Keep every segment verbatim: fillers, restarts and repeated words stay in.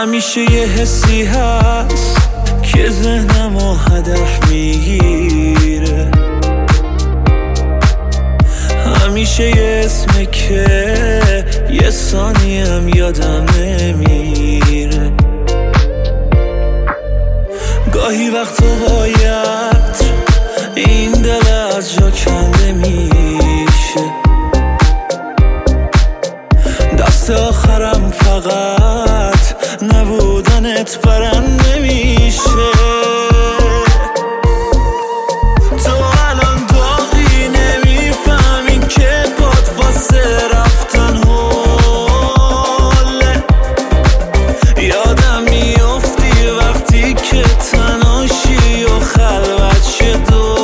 همیشه یه حسی هست که ذهنمو هدف میگیره، همیشه یه اسمه که یه ثانیم یادم نمیره. گاهی وقتا باید این دل از جا کنده میشه، دست آخرم فقط نبودنت برنده میشه. تو الان داغی نمیفهمی که باد واسه رفتن حاله، یادم میافتی وقتی که تنهاشی و خلوت شه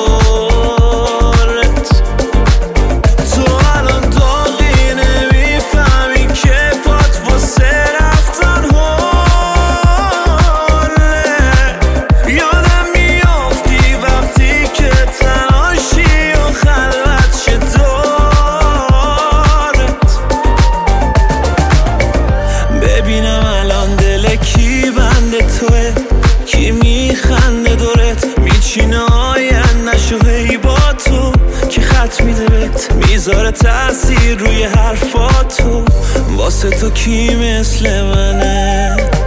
دورت. تو الان داغی نمیفهمی که باد واسه رفتن حاله، یادم میافتی وقتی که تنهاشی و خلوت شه دورت. ببینم الان دل کی بنده توه، کی میخنده دورت، میچینه آینده‌شو هی با تو، کی خط میده بهت میذاره تاثیر روی حرفاتو. واسه تو کی مثل منه؟